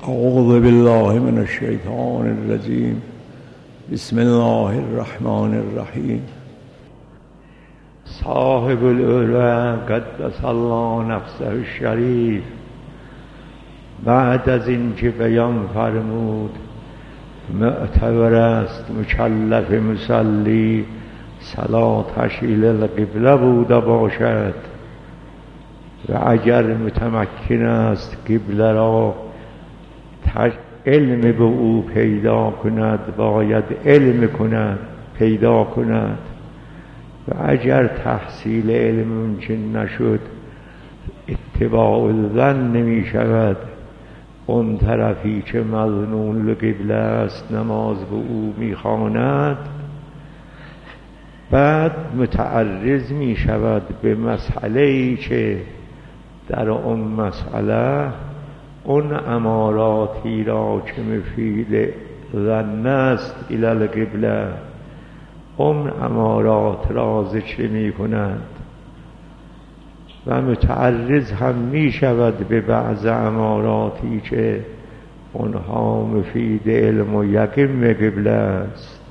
اعوذ بالله من الشیطان الرجیم. بسم الله الرحمن الرحیم. صاحب العلا قدس الله نفسه الشریف بعد از این که بیان فرمود معتبر است مکلف مصلی صلاتش الی القبله بوده باشد و اگر متمکن است قبله را علم به او پیدا کند باید علم کند پیدا کند و اگر تحصیل علم ممکن نشد اتباع الظن نمی شود. اون طرفی که مظنون القبله است نماز به او می خواند بعد متعرض می شود به مسئله‌ای که در اون مسئله اون اماراتی را که مفید ظن است الی القبله اون امارات را ذکر می کند و متعرض هم می شود به بعض اماراتی که اونها مفید علم و یقین به قبله است.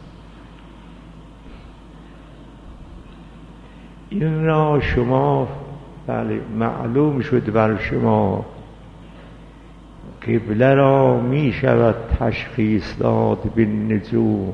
این را شما بله معلوم شد بر شما قبله را می شود تشخیص داد بالنجوم.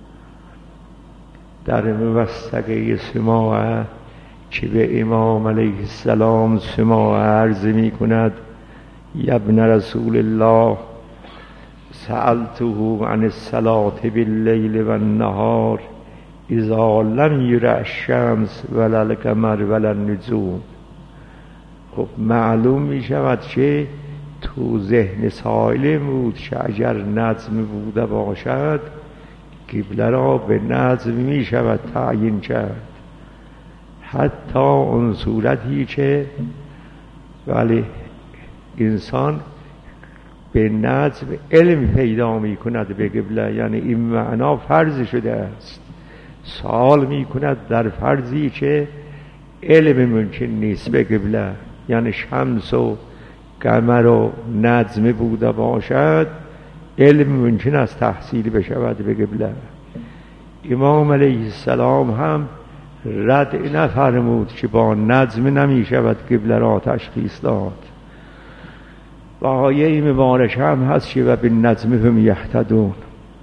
در موثقه سماعه که به امام علیه السلام سماعه عرض می کند یا ابن رسول الله سألته عن الصلاة باللیل و النهار اذا لم یرى الشمس ولا القمر ولا النجوم. خب معلوم می شود که تو ذهن سائل بود که اگر نظم بوده باشد قبله را به نظم می شود تعیین کرد حتی اون صورتی که ولی انسان به نظم علم پیدا می کند به قبله، یعنی این معنا فرض شده است. سوال می کند در فرضی که علم ممکن نیست به قبله، یعنی شمس و قمر و نظم بوده باشد علم ممکن است تحصیل بشود به قبله. امام علیه السلام هم رد نفرمود که با نظم نمی شود قبله را تشخیص داد. و آیه مبارک هم هست که و بالنجم هم یهتدون.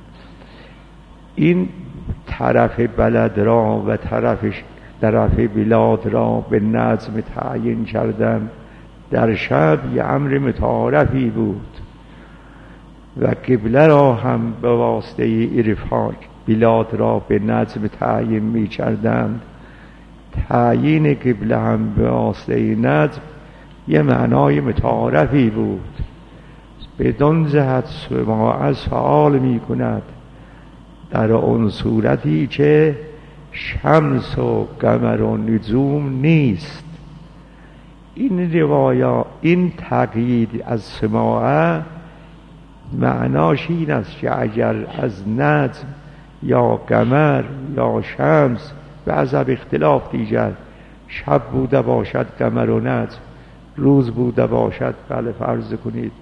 این طرف بلد را و طرف بلاد را به نظم تعیین کردن در شب یه امر متعارفی بود و قبله را هم به واسطه عرفان بلاد را به نظم تعیین می کردند. تعیین قبله هم به واسطه نظم یه معنای متعارفی بود. بدون جهت سماعه سوال می کند در اون صورتی که شمس و قمر و نجوم نیست. این روایات این تقیید از سماعه معناش این است که اگر از نجم یا قمر یا شمس و از اختلاف دیگر شب بوده باشد قمر و نجم، روز بوده باشد بله فرض کنید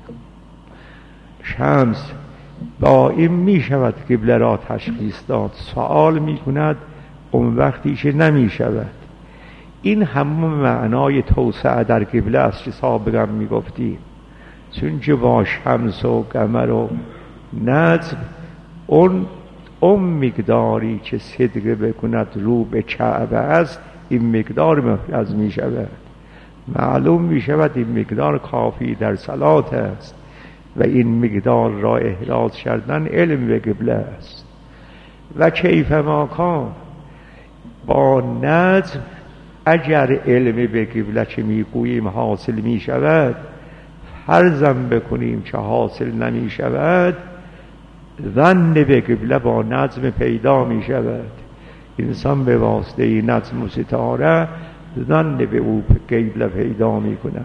شمس، با این می شود قبله را تشخیص داد. سوال می کند اون وقتی که نمی شود. این همون معنای توسعه در قبله است که سابقا می گفتیم، چون که با شمس و قمر و نجم اون مقداری که صدقه بکند رو به کعبه است این مقدار مفرز می شود. معلوم می شود این مقدار کافی در صلات است و این مقدار را احراز کردن علم به قبله است. و کیف ما کان با نجم اگر علم به قبله که میگوییم حاصل می شود فرضم بکنیم که حاصل نمی شود ظن به قبله با نجم پیدا می شود. انسان به واسطه نجم و ستاره ظن به او قبله پیدا می کند.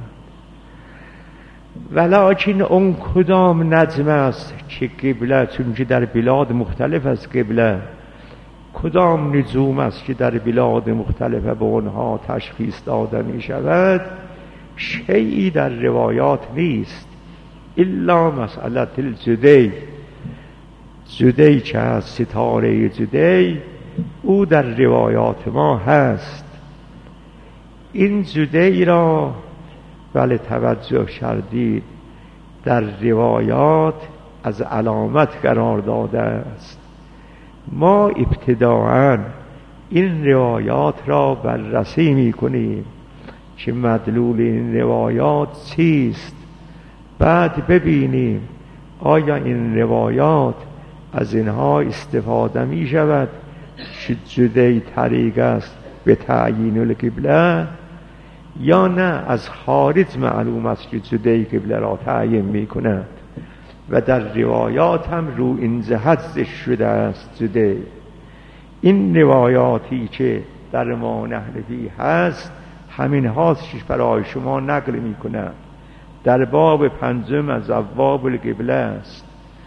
ولکن اون کدام نجم است که قبله، چون که در بلاد مختلف است قبله، کدام نجوم است که در بلاد مختلفه به اونها تشخیص داده می شود، شیئی در روایات نیست الا مسئله الجدی. جدی که از ستاره جدی او در روایات ما هست. این جدی را بله توجه کردید در روایات از علامت قرار داده است. ما ابتداعاً این روایات را بررسی می کنیم که مدلول این روایات چیست، بعد ببینیم آیا این روایات از اینها استفاده می شود که جدی طریق است به تعیین القبله، یا نه از خارج معلوم است که جدی قبله را تعیین می کند و در روایات هم رو این جهت ذکر شده است جدی. این روایاتی که در ما نحنفی هست همین هاست که برای شما نقل می کنم. در باب 5 از ابواب القبله است.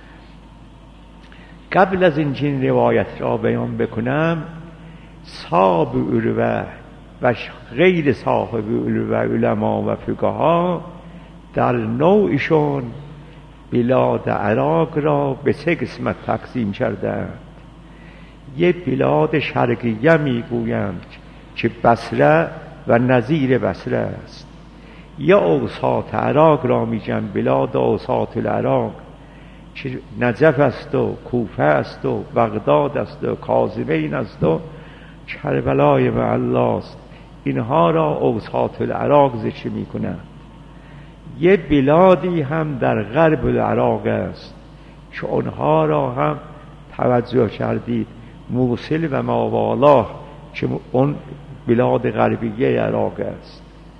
قبل از این روایت را بیان بکنم، صاحب عروه و غیر صاحب عروه علما و فقها در نوعشون بلاد عراق را به 3 قسمت تقسیم کردند. یه بلاد شرقیه میگویند که بصره و نظیر بصره است. یا اوساط عراق را میگن بلاد اوساط العراق که نجف است و کوفه است و بغداد است و کاظمین است و کربلای معلی است. اینها را اوساط العراق ذکر میکنند. یه بلادی هم در غرب العراق است که اونها را هم توجه کردید، موصل و ماوالاه که اون بلاد غربیه عراق است.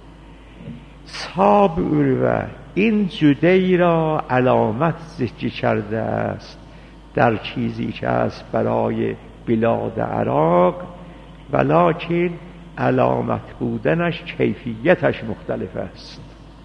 صاحب عروه این جدی را علامت ذکر کرده است در چیزی که است برای بلاد عراق، ولکن علامت بودنش کیفیتش مختلف است.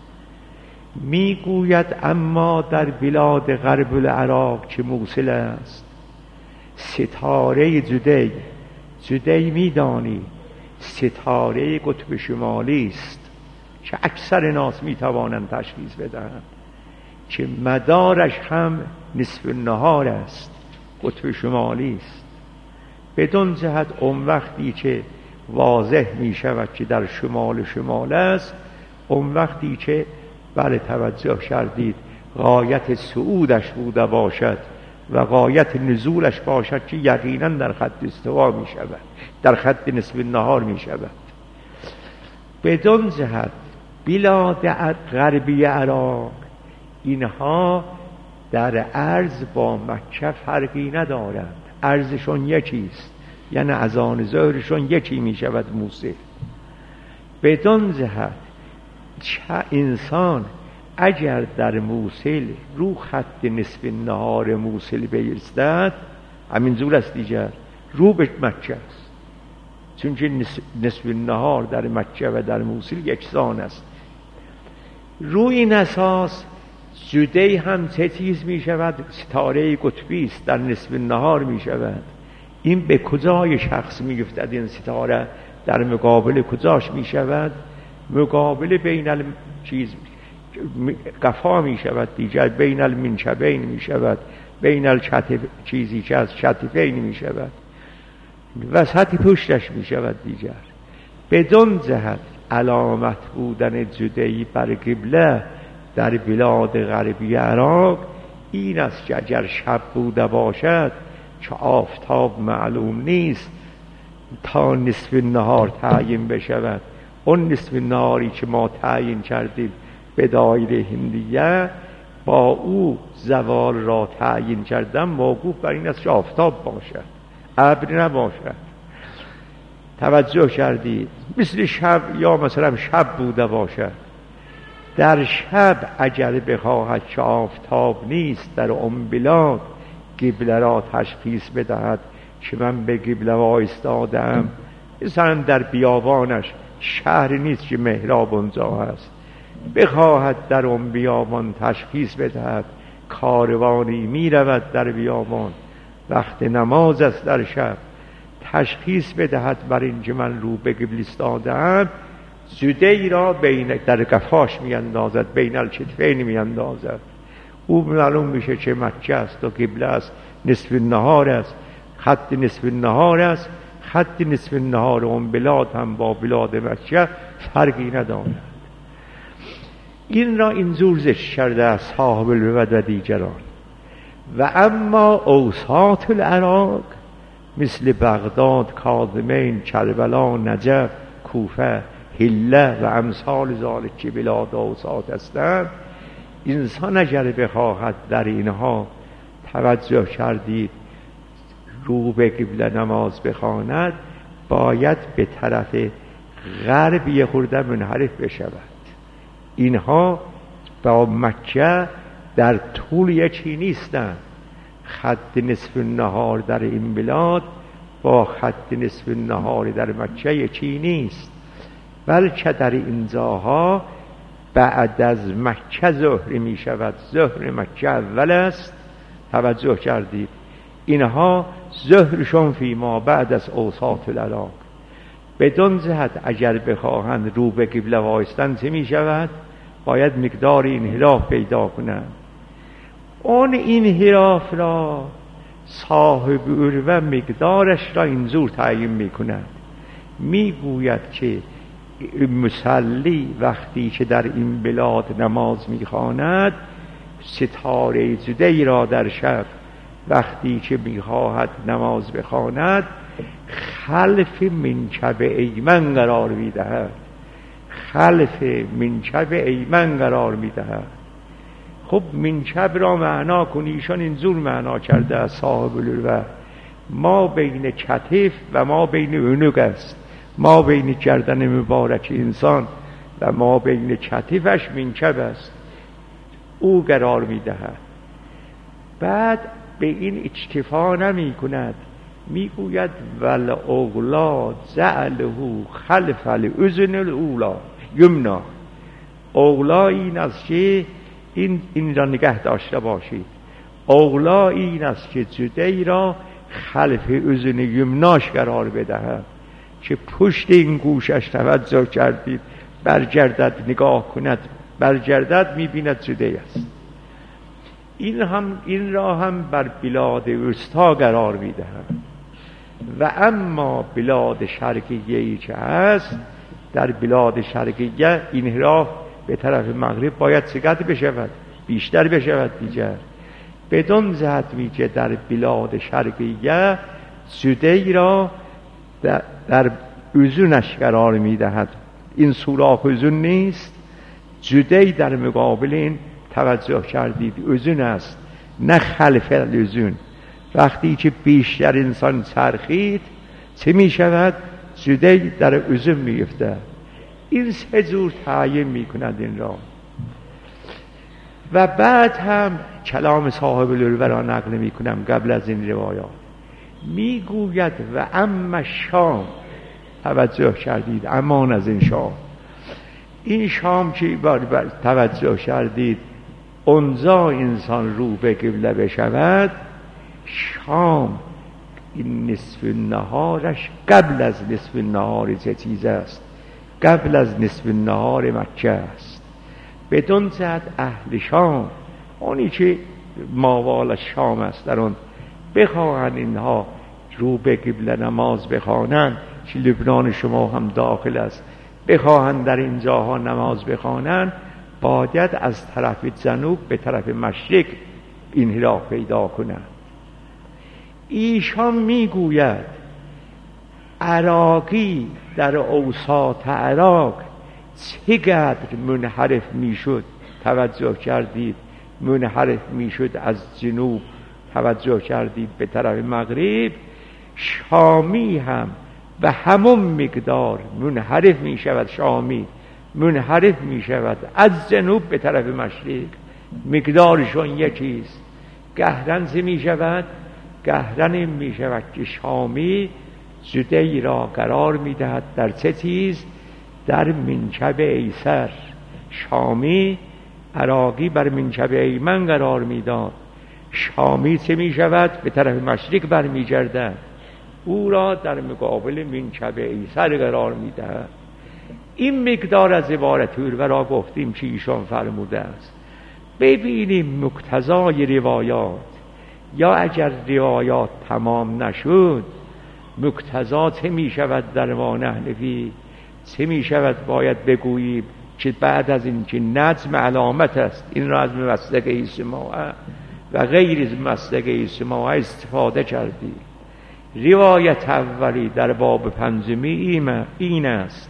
میگوید اما در بلاد غرب العراق که موصل است، ستاره جدی میدانی ستاره قطب شمالی است که اکثر ناس میتوانند تشخیص بدهند که مدارش هم نصف النهار است، قطب شمالی است. بدون جهت اون وقتی که واضح می شود که در شمال است، اون وقتی که بله توجه کردید غایت صعودش بوده باشد و غایت نزولش باشد که یقینا در خط استوا می شود، در خط نصف النهار می شود. بدون جهت بلاد غربی عراق اینها در عرض با مکه فرقی ندارند، عرضشون یکیست، یعنی از آن ظهرشون یکی می شود موصل. بدون جهت چه انسان اگر در موصل رو خط نصف النهار موصل بیستد، همین زور است دیگر، رو به مکه است، چون که نصف النهار در مکه و در موصل یکسان است. روی این اساس جدی هم چه چیز می شود؟ ستاره قطبی است، در نصف النهار می شود. این به کجای شخص می گفتد؟ این ستاره در مقابل کجاش می شود؟ مقابل بین قفا می شود دیگر، بین المنکبین می شود، بین الکتف چیزی که از کتفین می شود، وسط پشتش می شود دیگر. بدون جهت علامت بودن جدی بر قبله در بلاد غربی عراق این است که اگر شب بوده باشد که آفتاب معلوم نیست تا نصف النهار تعیین بشود، اون نصف النهاری که ما تعیین کردیم به دایره هندیه با او زوال را تعیین کردن موقوف بر این است که آفتاب باشد، ابر نباشد. توجه کردید؟ مثل شب، یا مثلا شب بوده باشد، در شب اگر بخواهد که آفتاب نیست در اون بلاد قبله را تشخیص بدهد که من به قبله وایستادم، مثلا در بیابانش شهر نیست که محراب اونجا هست، بخواهد در اون بیابان تشخیص بدهد کاروانی می رود در بیابان، وقت نماز است در شب، تشخیص بدهد بر اینکه من رو به قبله ایستادم، جدی را بین در قفاش می اندازد، بین الکتفین می اندازد. او معلوم میشه چه مکه است و قبله است، نصف النهار است، خط نصف النهار است. خط نصف النهار اون بلاد هم با بلاد مکه فرقی ندارد. این را اینجور ذکر کرده از صاحب الوفد و دیگران. و اما اوساط العراق مثل بغداد، کاظمین، کربلا، نجف، کوفه، حله و امثال ذالک که بلاد اوساط هستند، انسان اگر بخواهد در اینها توجه کردید رو به قبله نماز بخواند، باید به طرف غرب یه خورده منحرف بشود. اینها با مکه در طول یکی نیستند. خط نصف النهار در این بلاد با خط نصف النهار در مکه یکی نیست، بلکه در اینجاها بعد از مکه ظهر می شود. ظهر مکه اول است، توجه کردید. اینها ظهرشون فیما بعد از اوساط العراق. بدون جهت اگر بخواهند رو به قبله وایستن چه می شود؟ باید مقدار انحراف پیدا کنند. اون انحراف را صاحب عروه مقدارش را اینجور تعیین می کند. می گوید که مصلی وقتی که در این بلاد نماز می خواند، ستاره جدی را در شب وقتی که می خواهد نماز بخواند خلف منکب ایمن قرار می دهد. خلف منکب ایمن قرار می دهد. خب منکب را معنا کنیشان اینجور معنا کرده از صاحب العروه: ما بین کتف و ما بین عنق است، ما بین گردن مبارک انسان و ما بین کتفش منکب است، او قرار می دهد. بعد به این اکتفا نمی کند، می گوید ول اغلا جعله خلف الاذن الاولی یمنا. اغلا این است که این را نگه داشته باشید. اغلا این است که جدی را خلف اذن یمناش قرار بدهد، که پشت این گوشش توجه کردید برگردد نگاه کند، برگردد میبیند جدی است. این را هم بر بلاد وسطا قرار میدهد. و اما بلاد شرقیه‌ای که هست، در بلاد شرقیه انحراف به طرف مغرب باید چقدر بشود؟ بیشتر بشود دیگر. بدون جهت میگه در بلاد شرقیه جدی را در اذنش قرار میدهد. این سوراخ اذن نیست، جدی در مقابل این توجه کردید اذن است، نه خلف الاذن. وقتی که بیشتر انسان چرخید چه می شود؟ جدی در اذن می افته. این سه جور تعیین می کند این را. و بعد هم کلام صاحب العروه را نقل می کنم قبل از این روایات. می گوید و اما شام، توجه کردید، امان از این شام. این شام که بار توجه کردید اونجا انسان رو به قبله بشود، شام این نصف النهارش قبل از نصف النهار چه چیز است؟ قبل از نصف النهار مکه است. بدون جهت اهل شام، اونی که ماوال شام است، در اون بخواهند اینها رو به قبله نماز بخوانند، که لبنان شما هم داخل است، بخواهند در اینجاها نماز بخوانند، باید از طرف جنوب به طرف مشرق انحراف پیدا کنند. ایشان میگوید عراقی در اوساط عراق چقدر منحرف میشد، توجه کردید، منحرف میشد از جنوب، توجه کردید به طرف مغرب، شامی هم و همون مقدار منحرف میشود. شامی منحرف میشود از جنوب به طرف مشرق، مقدارشون یکیست. گهرن چه میشود؟ گهرن این میشود که شامی جدی را قرار میدهد در چه چیز؟ در منکب ایسر. شامی عراقی بر منکب ایمن قرار میداد، شامی چه میشود؟ به طرف مشرق برمیگردد، او را در مقابل منکب ایسر قرار میدهد. این مقدار از عبارت عروه را گفتیم که ایشان فرموده است. ببینیم مقتضای روایات، یا اگر روایات تمام نشد مقتضا چه می شود در ما نحنفی، چه می شود باید بگوییم که بعد از این که نظم علامت است، این را از مسلک سماعه و غیر از مسلک سماعه استفاده کردی. روایت اولی در باب پنجمی این است،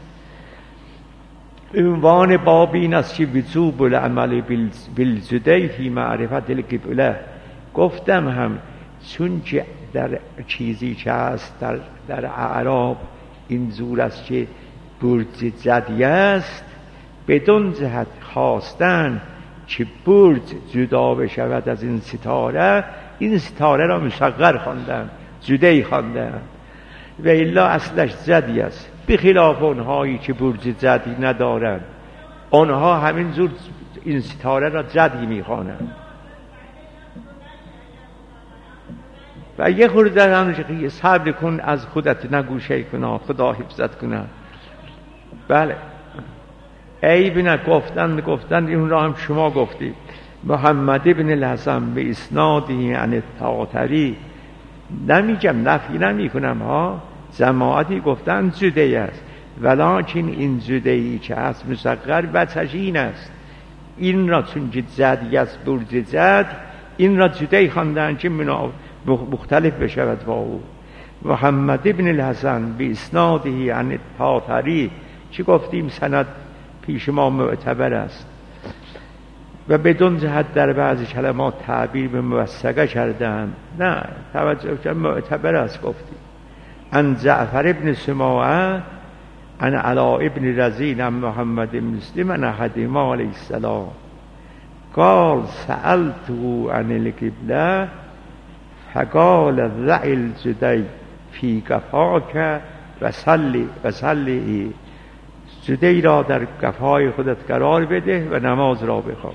عنوان باب این است که وجوب العمل بالجدی فی معرفت القبله. گفتم هم چون که در چیزی که هست در اعراب این زور است که برج جدی است، بدون جهت خواستن که برج جدا بشود از این ستاره، این ستاره را مصغر خواندن، جدی خواندن، و الا اصلش جدی است. بخلاف اونهایی که برج جدی ندارند، اونها همین زور این ستاره را جدی میخوانند. و یه خورده هم صبر کن، از خودت نگو شیء کن، خدا حفظت کنه. بله عیب نه، گفتن این را هم شما گفتید. محمد ابن الحسن به اسنادی عن الطاطری، نمیگم نفی نمی کنم ها، جماعتی گفتن جدی است، ولیکن این جدی که از مصغر بچش این است، این را چون که جدی است برج جد، این را جدی خواندن که مختلف بشود با او. محمد ابن الحسن به اسنادی عن الطاطری، چی گفتیم سند پیش ما معتبر است و بدون جهت در بعضی کلمات تعبیر به موثقه کردن، نه توجه کن معتبر است. گفتیم عن جعفر ابن سماعه عن علاء ابن رزین عن محمد بن مسلم عن احدهما علیه السلام قال سألته عن القبله فقال ضع الجدی فی قفاک و صلی، جدی را در قفای خودت قرار بده و نماز را بخوان.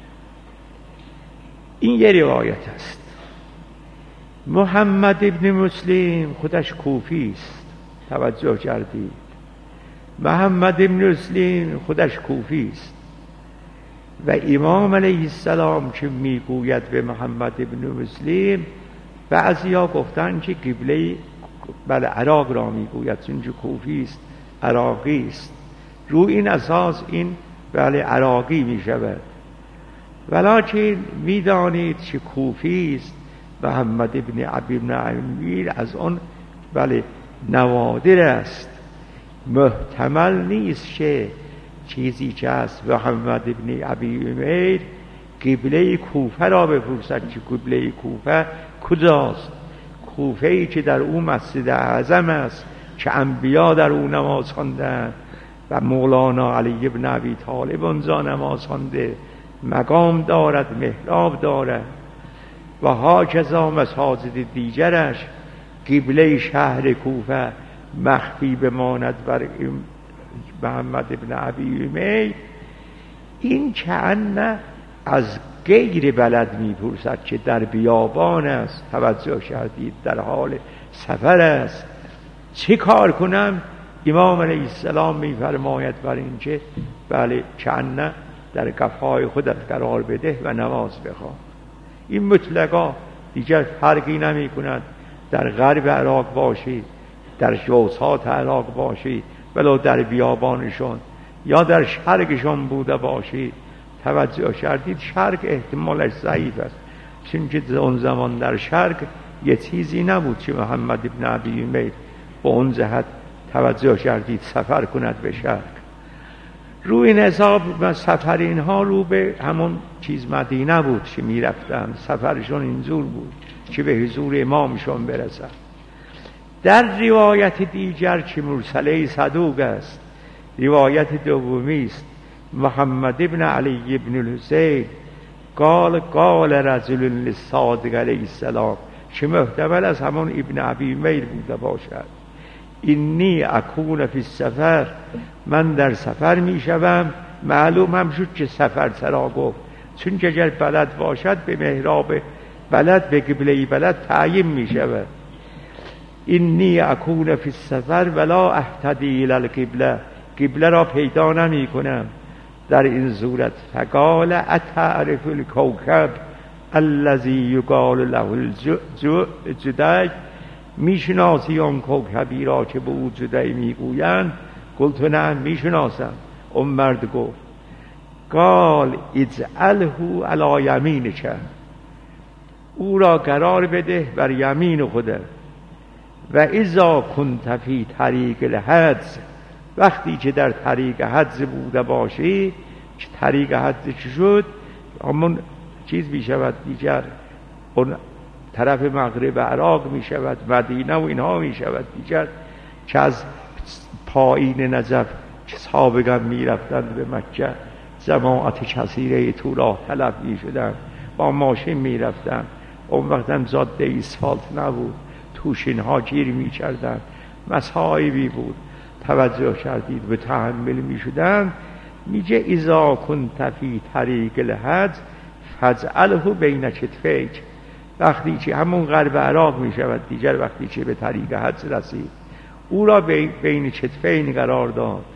این یه روایت است. محمد ابن مسلم خودش کوفی است، توجه کردید؟ محمد ابن مسلم خودش کوفی است و امام علیه السلام که میگوید به محمد ابن مسلم، بعضیا گفتن که قبله بله عراق را میگوید، چون که کوفی است، عراقی است، رو این اساس این بله عراقی می شود. ولیکن میدانید که کوفی است. محمد ابن عبی بن امیر از اون بله نوادر است، محتمل نیست که چیزی که است محمد ابن عبی امیر قبله کوفه را بپرسد که قبله کوفه کجاست. کوفه ای که در اون مسجد اعظم است که انبیا در اون نماز خواندند و مولانا علی ابن ابی طالب اونجا نماز خوانده، مقام دارد، محراب دارد و هاکذا مساجد دیگرش. قبله شهر کوفه مخفی بماند بر محمد ابن ابی امیر، این کأن از غیر بلد میپرسد که در بیابان است، توجه کردید، در حال سفر است، چه کار کنم؟ امام علیه السلام میفرماید بر این که بله کأن در قفای خودت قرار بده و نماز بخوان. این مطلقا دیگر فرقی نمی کند در غرب عراق باشی، در جوسات عراق باشی، ولو در بیابانشون یا در شرقشون بوده باشی. توجه کردید؟ شرق احتمالش ضعیف است، چون که اون زمان در شرق یه چیزی نبود که محمد ابن ابی امیر با اون جهت توجه کردید سفر کند به شرق. روی این حساب سفر اینها رو به همون چیز مدینه بود که می رفتن، سفرشون اینجور بود که به حضور امامشون برسن. در روایت دیگر که مرسله صدوق است، روایت دومی است، محمد ابن علی ابن الحسین قال رجل للصادق علیه السلام، که محتمل از همون ابن ابی امیر بوده باشد، اینی اکون فی السفر، من در سفر می شوم. معلوم هم شد که سفر سرا گفت، چون که اگر بلد باشد به محراب بلد، به قبله بلد تعیین می شود. اینی اکون فی السفر ولا اهتدی الی القبله، قبله را پیدا نمی کنم. در این صورت فقال اتعرف الکوکب الذی یقال له الجدی، میشناسی آن کوکبی را که به او جدی میگویند؟ گفت نه میشناسم. اون مرد گفت قال اجعله علی یمینک، او را قرار بده بر یمین خودت. و اذا کنت فی طریق الحج، وقتی که در طریق حج بوده باشی، که طریق حج چی شد؟ همون چیز می شود دیگر، اون طرف مغرب عراق می شود، مدینه و اینها می شود دیگر، که از پایین نجف که سابقا می رفتند به مکه جماعت کثیره تو راه طلب می شدن، با ماشین می رفتن. اون وقت هم جاده اسفالت نبود، توش اینها گیر می کردن، مصائبی بود. توجه کردید به تحمل می شدن. میگه اذا کنت فی طریق الحج فاجعله بین کتفیک، وقتی که همون غرب عراق می شود دیگر، وقتی که به طریق حج رسید او را بین کتفین قرار داد.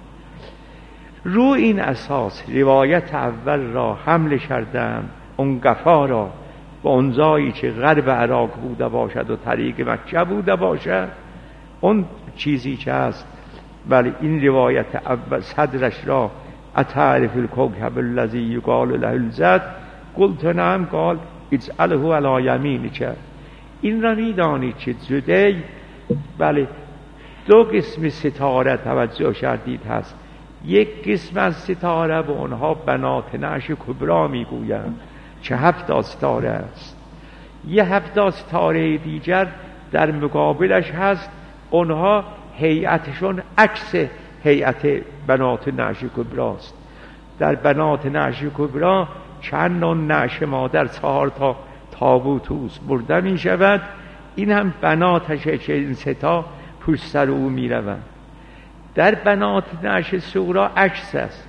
رو این اساس روایت اول را حمل کردم، اون قفا را با اون جایی که غرب عراق بوده باشد و طریق مکه بوده باشد، اون چیزی که هست. ولی این روایت اول صدرش را اتعرف الکوکب الذی یقال له الجد، قلت نعم، قال اجعله علی یمینک. این را میدانید که جدی بله دو قسم ستاره توجه کردید هست. یک قسم از ستاره به اونها بنات نعش کبرا میگویند که 7 ستاره است. یه 7 ستاره دیگر در مقابلش هست، اونها هیئتشون عکس هیئت بنات نعش کبراست. در بنات نعش کبرا چند نوع نعش مادر 4 تا تابوت اوست برده می شود، این هم بناتشه که این 3 تا پشت سر او می روند. در بنات نعش صغرا عکس است،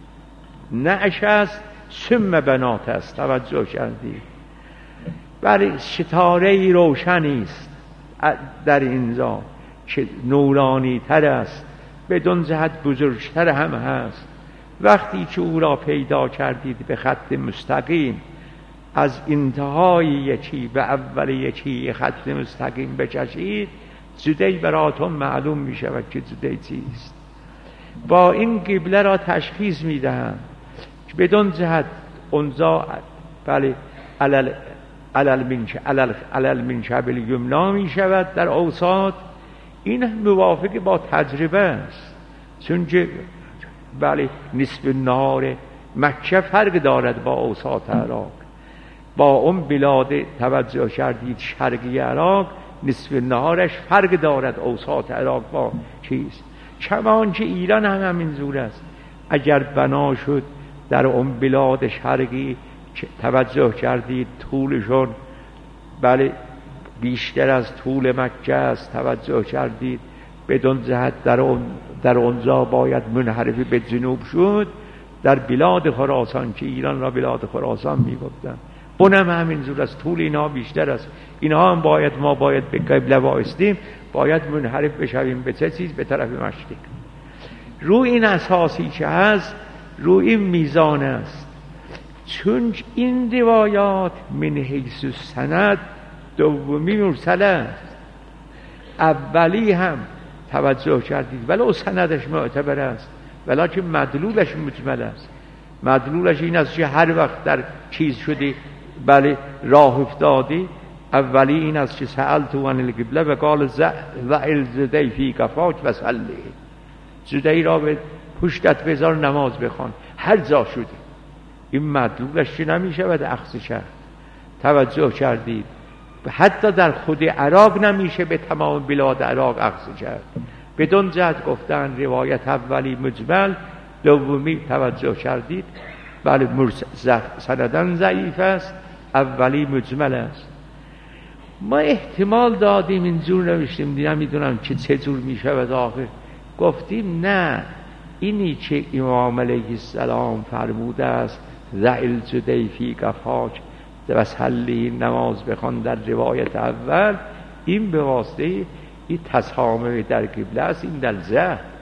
نعش است ثم بنات است. توجه کردید؟ برای ستاره روشنی است در اینجا که نورانی تر است، بدون جهت بزرگتر هم هست. وقتی که او را پیدا کردید به خط مستقیم، از انتهای یکی به اول یکی خط مستقیم بکشید، جدی براتون معلوم می شود که جدی چیست. با این قبله را تشخیص می دهم که بدون جهت اونجا بله علل منشب الیمنا می شود در اوساط. این موافق با تجربه است، چون که بله نصف نهار مکه فرق دارد با اوساط عراق. با اون بلاد توجه کردید شرقی عراق نصف نهارش فرق دارد اوساط عراق با چیز. کمان که ایران هم همین زور است. اگر بنا شد در اون بلاد شرقی توجه کردید طولشون بله بیشتر از طول مکه است، توجه کردید بدون جهت در اونجا باید منحرف به جنوب شد. در بلاد خراسان که ایران را بلاد خراسان میگفتن، اونم همین جور است، طول اینا بیشتر است. اینها هم ما باید به قبله وایستیم، باید منحرف بشویم به چه چیز؟ به طرف مشرق. رو این اساسی که هست، رو این میزان است. چون این روایات من حیث سند دومی مرسل است، اولی هم توجه کردید ولو سندش معتبر است، ولیکن مدلولش مجمل است. مدلولش این است که هر وقت در چیز شدی بله راه افتادی، اولی این است که سألت عن القبله و قال ضع زدی فی قفاک و صلی، زدی را به پشتت بذار نماز بخوان هر جا شدی. این مدلولش که نمی شود اخذ کرد. توجه کردید؟ حتی در خود عراق نمیشه به تمام بلاد عراق اخذ کرد. بدون جهت گفتن روایت اولی مجمل، دومی توجه کردید بله سندن ضعیف است، اولی مجمل است. ما احتمال دادیم اینجور نوشتیم، نمیدونم که چجور میشود آخر. گفتیم نه، اینی که امام علیه السلام فرموده است ذعل جدی فی قفاک و صلی، نماز بخوان در روایت اول، این به واسطه این تسامح در قبله است، این در ذهن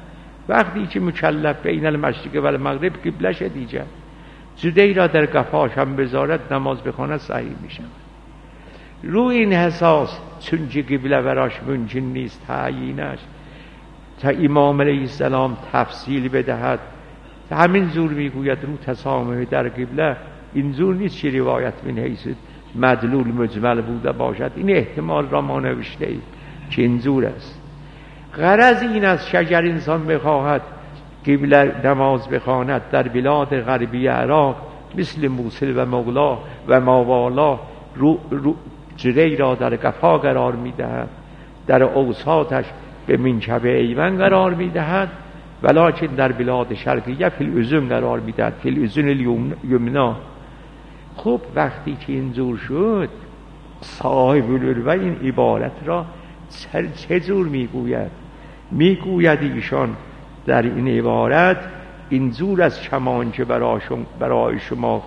وقتی که مکلف بین المشرق و المغرب قبلش دیجه زودی را در قفاش هم بذارد نماز بخواند صحیح میشه. رو این حساس چون که قبله براش ممکن نیست تعیینش، تا امام علیه السلام تفصیل بدهد، همین زور میگوید رو تسامح در قبله. این زور نیست که روایت من حیث مدلول مجمل بوده باشد، این احتمال را ما نوشته ایم که این زور است. غرض این است شجر انسان بخواهد قبله نماز بخواند در بلاد غربی عراق مثل موصل و مغلا و ماوالا جری را در قفا قرار میدهد، در اوساطش به منکب ایمن قرار میدهد، ولکن در بلاد شرقیه فی الاذن قرار میدهد، فی الاذن الیمنا. خب وقتی که این زور شد صاحب العلوه این عبارت را چه زور میگوید؟ میگوید ایشان در این عبارت این زور از کمان که برای شما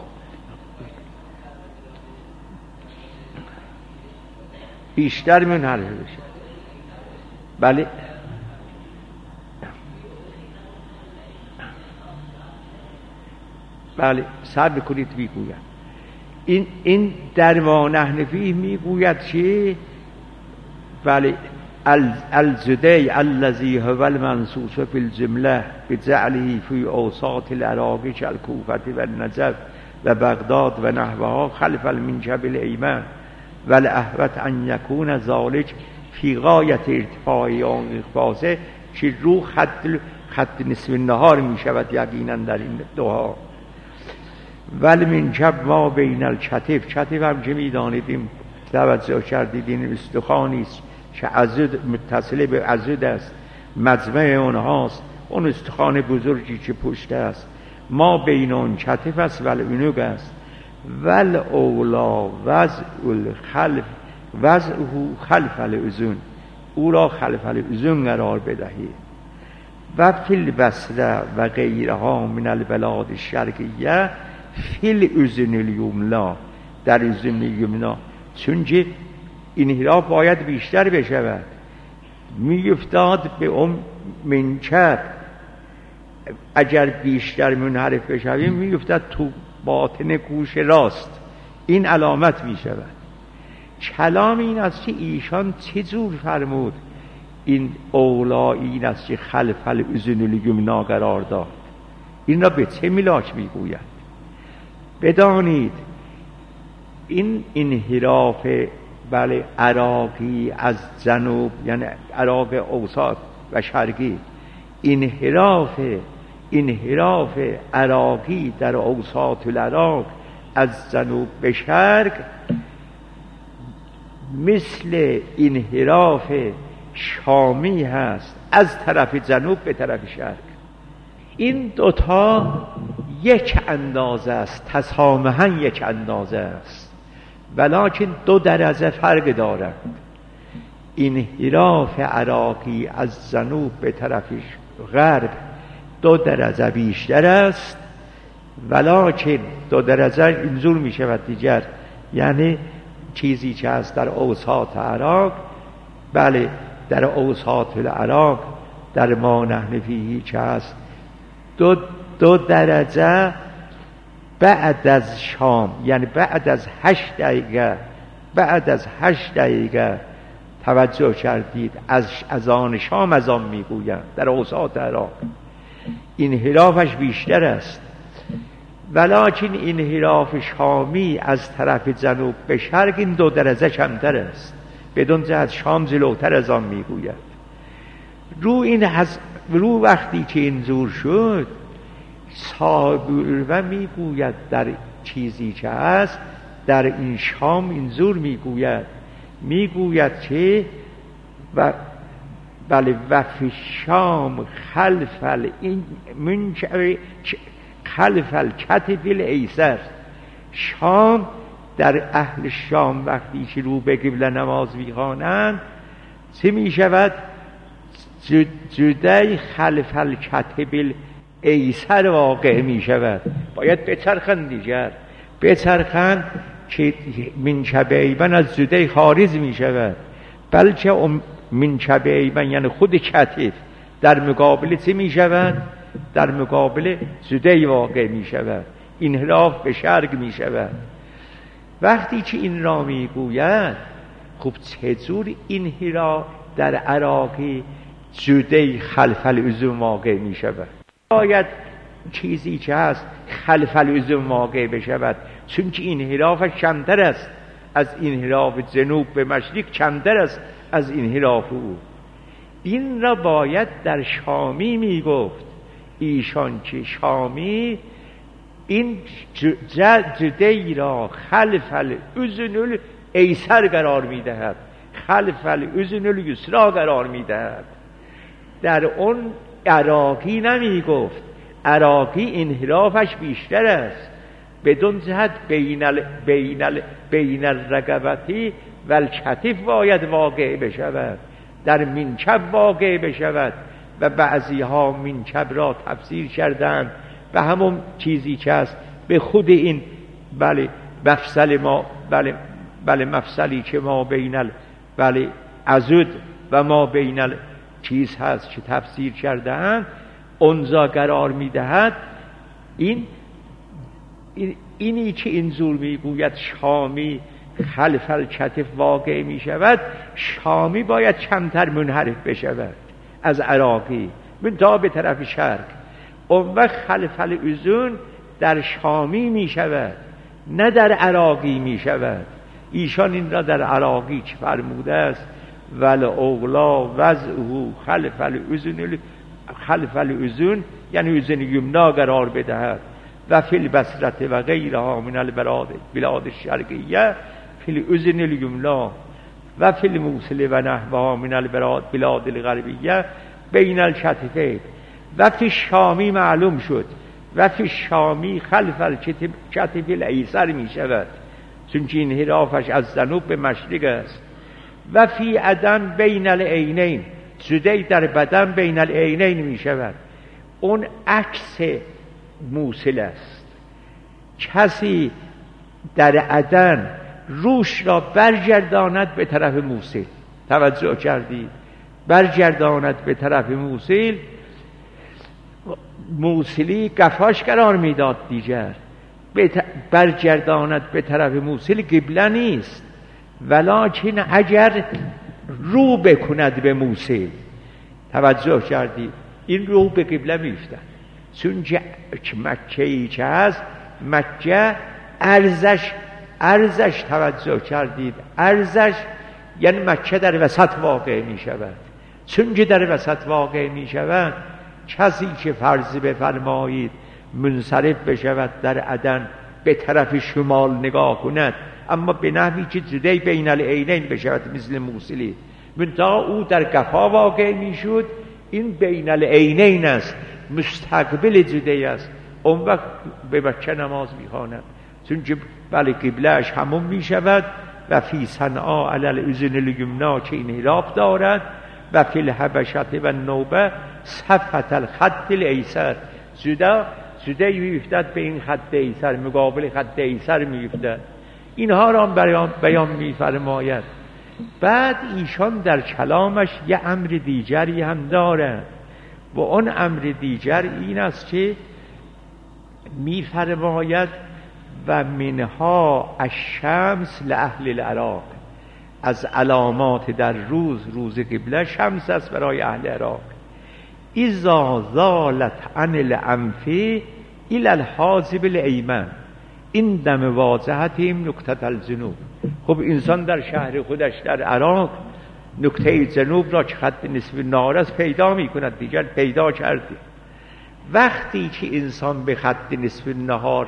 بیشتر منحرف بشه. بله بله صبر کنید میگوید این در ما نحن فیه میگوید که بله الزدی الذی هو المنصوص فی الجمله بجعله فی اوساط العراق کالکوفه و النجف و بغداد و نحوها خلف المنکب الایمن والاحوط ان یکون ذلک فی غایت ارتفاع آن اقباضه که رو خط نصف النهار می شود یقینا در این دوها. والمنکب ما بین الکتف، کتف هم که می دانیدیم توجه کردید این استخوانی است که عضد متصل به عضد است، مجمع اونهاست، اون استخوان بزرگی که پشت است، ما بین اون کتف است والعنق است. ول اولا وضعه خلف الاذن، او را خلف الاذن قرار بدهید. و فی البصره و غیرها من البلاد الشرقیه فی الاذن الیمنا، در اذن الیمنا، چون که انحراف باید بیشتر بشود، میافتاد به اون منکب. اگر بیشتر منحرف بشویم میافتاد تو باطن گوش راست، این علامت می شود. کلام این است که ایشان چه جور فرمود این اولا این است که خلف الاذن الیمنا قرار داد، این را به چه ملاک می گوید؟ بدانید این انحراف بله عراقی از جنوب، یعنی عراق اوسط و شرقی، انحراف عراقی در اوساط العراق از جنوب به شرق مثل انحراف شامی هست از طرف جنوب به طرف شرق. این دوتا یک اندازه است، تسامحاً یک اندازه است، ولکن 2 درجه فرق دارند. انحراف عراقی از جنوب به طرف غرب 2 درجه بیشتر است، ولکن 2 درجه اینجور می شود دیگر، یعنی چیزی که هست در اوساط عراق، بله در اوساط العراق در ما نحن فیه که هست 2 درجه بعد از شام، یعنی بعد از 8 دقیقه توجه کردید از آن شام از آن میگویند در اوساط عراق انحرافش بیشتر است، ولکن انحراف شامی از طرف جنوب به شرق این 2 درجه کمتر است، بدون جهت شام جلوتر از آن میگوید. رو وقتی که این زور شد صاحب العلوه میگوید در چیزی که هست در این شام این زور میگوید که بله و فی شام خلف الکتف الایسر، شام در اهل شام وقتی که رو به قبله نماز میخوانند چه میشود؟ جدای خلف الکتف الایسر واقع میشود. باید بچرخند دیگر، بچرخند که منکب ایمن از جدای خارج میشود، بلکه منکب ایمن یعنی خود کتف در مقابل چه می شود؟ در مقابل زده واقع می شود، انحراف به شرق می شود. وقتی که این را می گوید خب چطور انحراف در عراقی زده خلف العزوم واقع می شود؟ باید چیزی که هست خلف العزوم واقع بشود، چون که انحرافش کمتر است از انحراف جنوب به مشرق، کمتر است از انحراف او. این را باید در شامی می گفت ایشان که شامی این جده را خلف الاذن الایسر قرار می دهد، خلف الاذن الیسرا قرار می دهد. در اون عراقی نمی گفت، عراقی انحرافش بیشتر است، بدون جهت بین الرقبتی و الکتف باید واقع بشود، در منکب واقع بشود. و بعضی ها منکب را تفسیر کردند و همون چیزی که است به خود این مفصل ما مفصلی که ما بین عضد و ما بین چیز هست که تفسیر کردند اونجا قرار میدهد. اینی که اینجور میگوید شامی خلف الکتف واقع می شود، شامی باید کمتر منحرف بشود از عراقی تا به طرف شرق. اون وقت خلف الاذن در شامی می شود نه در عراقی می شود. ایشان این را در عراقی چه فرموده است؟ ول اولا وضعه خلف الاذن یعنی اذن یمنا قرار بدهد و فی البصره و غیرها من البلاد الشرقیه فی الاذن الیمنا و فی الموصل و نحوها من البلاد الغربیه بین الکتفین و فی شامی معلوم شد و فی شامی خلف الکتف الایسر می شود، چون که انحرافش از جنوب به مشرق است. و فی عدن بین العینین، جدی در بدن بین العینین می شود. اون عکس موصل است. کسی در عدن روش را برگرداند به طرف موصل، توجه کردید؟ برگرداند به طرف موصل، موصلی قفاش قرار میداد دیگر، برگرداند به طرف موصل قبله نیست، ولکن اگر رو بکند به موصل، توجه کردید؟ این رو به قبله میفتن، چون مکه ای که هست، مکه ارزش توجه کردید؟ ارزش یعنی مکه در وسط واقع می شود. چون که در وسط واقع می شود، کسی که فرض بفرمایید منصرف بشود در عدن به طرف شمال نگاه کند، اما به نحوی که جدی بین العینین بشود مثل موصلی، منتها او در قفا واقع می شد، این بین العینین است، مستقبل جدی است. اون وقت به مکه نماز می خواند، چون که قبلهش همون می شود. و فی صنعا علی الاذن الیمنا که انحراف دارد و فی الحبشة و نوبه صفحة الخط الایسر، زده میفتد به این خط ایسر، مقابل خط ایسر میفتد. اینها را بیان میفرماید. بعد ایشان در کلامش یه امر دیگری هم دارد و اون امر دیگر این است که میفرماید و منها الشمس لاهل العراق، از علامات در روز قبله شمس است برای اهل عراق. اذا زالت عن الانف الى الحاجب الایمن عند مواجهتهم نقطه الجنوب. خب انسان در شهر خودش در عراق نقطه جنوب را که خط نصف نهار است پیدا میکند، دیگر پیدا کرده. وقتی که انسان به خط نصف نهار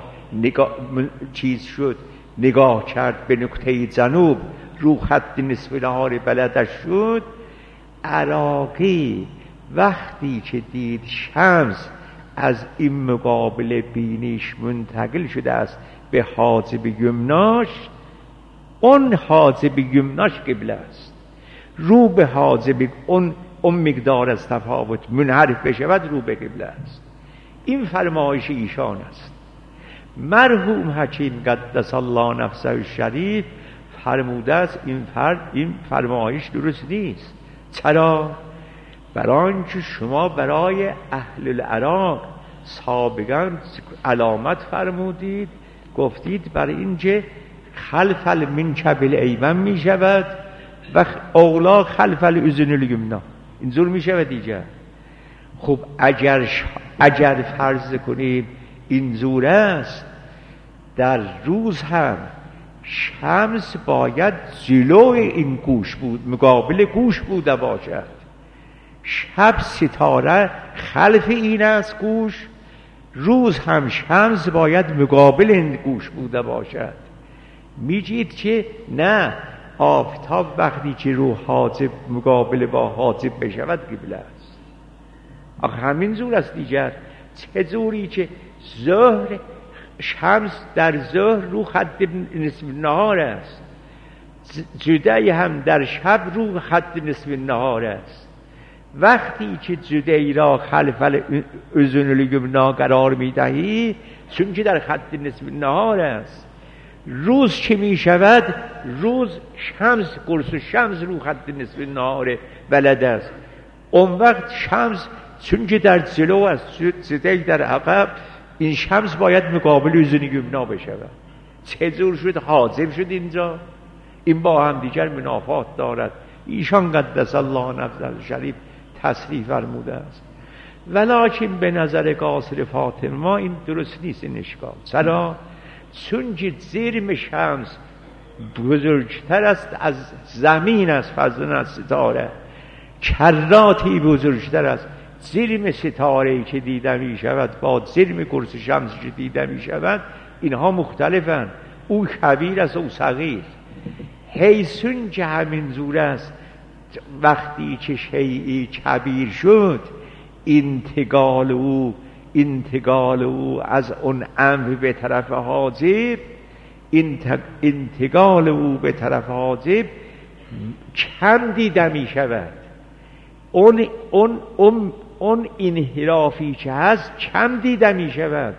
نگاه کرد به نقطه جنوب، رو خط نصف نهار بلدش شد، عراقی وقتی که دید شمس از این مقابل بینیش منتقل شده است به حاجب یمناش، اون حاجب یمناش قبله است، رو به حاجب اون مقدار از تفاوت منحرف بشود، رو به قبله است. این فرمایش ایشان است. مرحوم حکیم قدس الله نفسه الشریف فرموده است این فرمایش درست نیست. چرا؟ برای اینکه شما برای اهل العراق سابقا علامت فرمودید، گفتید برای اینکه خلف المنکب الایمن می شود و اولا خلف الاذن الیمنا، اینجور می شود دیگه. خب اگر فرض کنیم اینجور است، در روز هم شمس باید جلو این گوش بود، مقابل گوش بوده باشد. شب ستاره خلف این است گوش، روز هم شمس باید مقابل این گوش بوده باشد. میگید که نه، آفتاب وقتی که رو حاجب مقابل با حاجب بشود قبله است. آخه همین زور است دیگر. چه زوری که ظهر شمس در ظهر رو خط نصف نهار است، جده هم در شب رو خط نصف نهار است. وقتی که جده را خلف الاذن الیمنا قرار میدهی، چون که در خط نصف نهار است. روز که می شود، روز شمس قرص شمس رو خط نصف نهار بلد است. اون وقت شمس چون که در جلو است، جده در عقب، این شمس باید مقابل اذن الیمنا بشود. چه جور شد حاضر شد اینجا؟ این با هم دیگر منافات دارد. ایشان قدس الله نفسه شریف تصریح فرموده است. ولکن به نظر قاصر فاطمه این درست نیست این اشکال. چرا؟ چون که زرم شمس بزرگتر است از زمین است، فضلا از ستاره کراتی بزرگتر است. زرم ستاره‌ای که دیده می شود با زرم قرص شمس که دیده می شود، اینها مختلفند. او کبیر است، او صغیر. حیثون که همین زور است، وقتی که شیئی کبیر شد، انتقال او از اون امر به طرف حاجب، انتقال او به طرف حاجب کم دیده می شود. اون انحرافی که هست کم دیده می شود.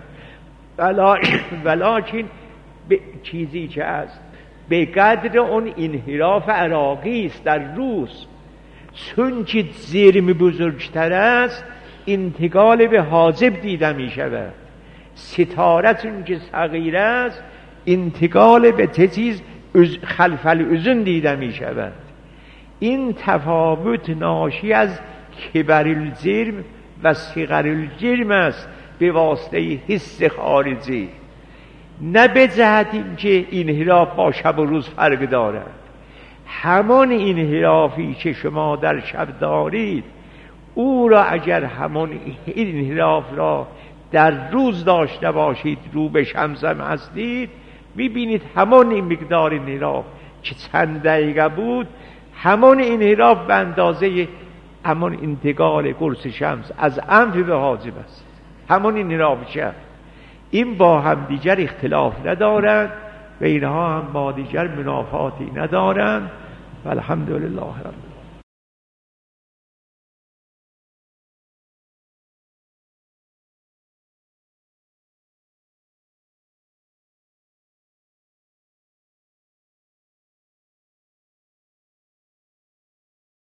ولیکن چیزی که هست به قدر اون انحراف عراقی است در روز، چون که زرم بزرگتر است، انتقال به حاجب دیده می شود. ستاره چون که صغیر است، انتقال به چیز خلف الاذن دیده می شود. این تفاوت ناشی از کبر الجرم و صغر الجرم است به واسطه حس خارجی، نه به جهت اینکه انحراف با شب و روز فرق دارد. همان انحرافی که شما در شب دارید، او را اگر همان انحراف را در روز داشته باشید، رو به شمس هم هستید، میبینید همان این مقدار انحراف که چند دقیقه بود، همان انحراف به اندازه همان انتقال قرص شمس از انف به حاجب است. همان انحراف شب. این با هم دیگر اختلاف ندارند و اینها هم با دیگر منافاتی ندارند. والحمدلله رب العالمین.